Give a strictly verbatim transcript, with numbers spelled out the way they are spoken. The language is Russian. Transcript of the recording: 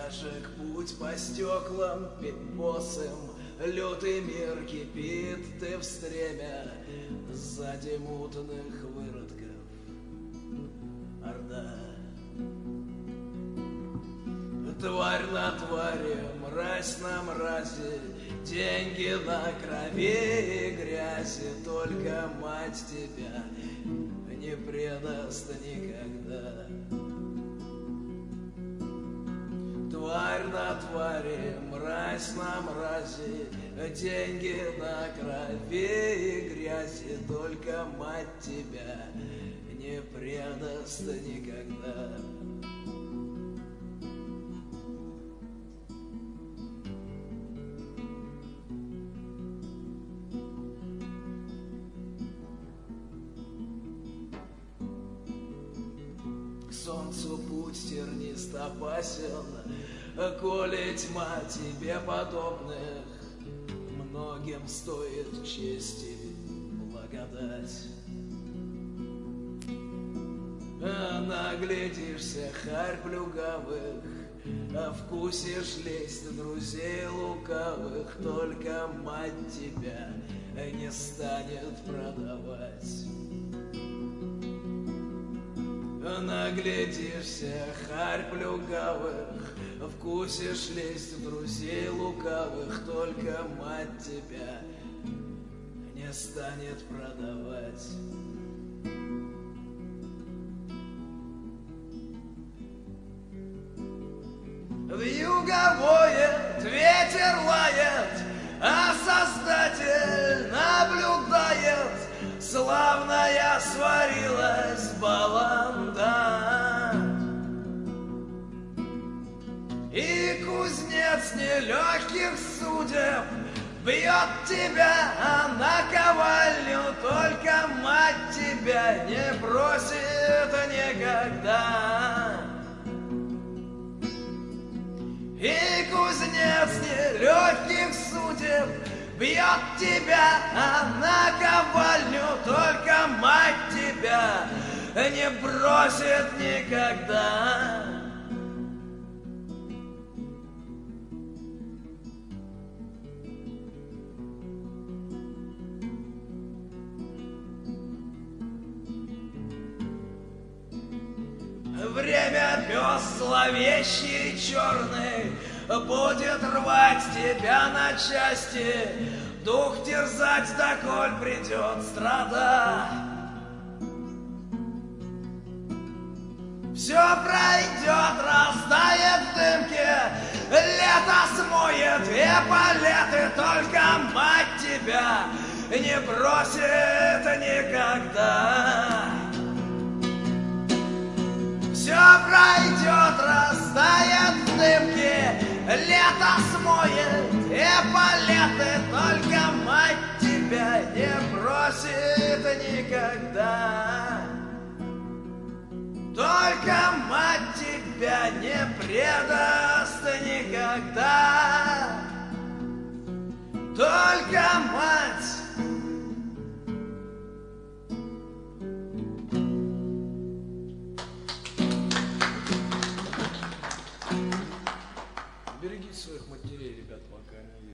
тяжек путь по стеклам босым, лютый мир кипит, ты в стремя сзади мутных выродков. Орда. Тварь на твари, мразь на мрази, деньги на крови и грязи, только мать тебя не предаст никогда. Тварь на твари, мразь на мрази, деньги на крови и грязи, только мать тебя не предаст никогда. К солнцу путь тернист опасен, коли тьма тебе подобных, многим стоит чести благодать. Наглядишься харь плюгавых, вкусишь лесть друзей лукавых, только мать тебя не станет продавать. Наглядишься харь плюгавых, вкусишь лесть друзей лукавых, только мать тебя не станет продавать. Вьюга воет, ветер лает, а Создатель наблюдает. Славная сварилась баланда, и кузнец нелегких судеб бьет тебя, а наковальню только мать тебя не бросит никогда. И кузнец нелегких судеб бьет тебя, а наковальню только мать тебя не бросит никогда. Время пес зловещий и черный будет рвать тебя на части, дух терзать, доколь придет страда. Все пройдет, растает в дымке, лето смоет эполеты, только мать тебя не бросит никогда. Все пройдет, растает в дымке, лето смоет эполеты, только мать тебя не бросит никогда. Только мать тебя не предаст никогда. Только мать. Берегите своих матерей, ребят, пока они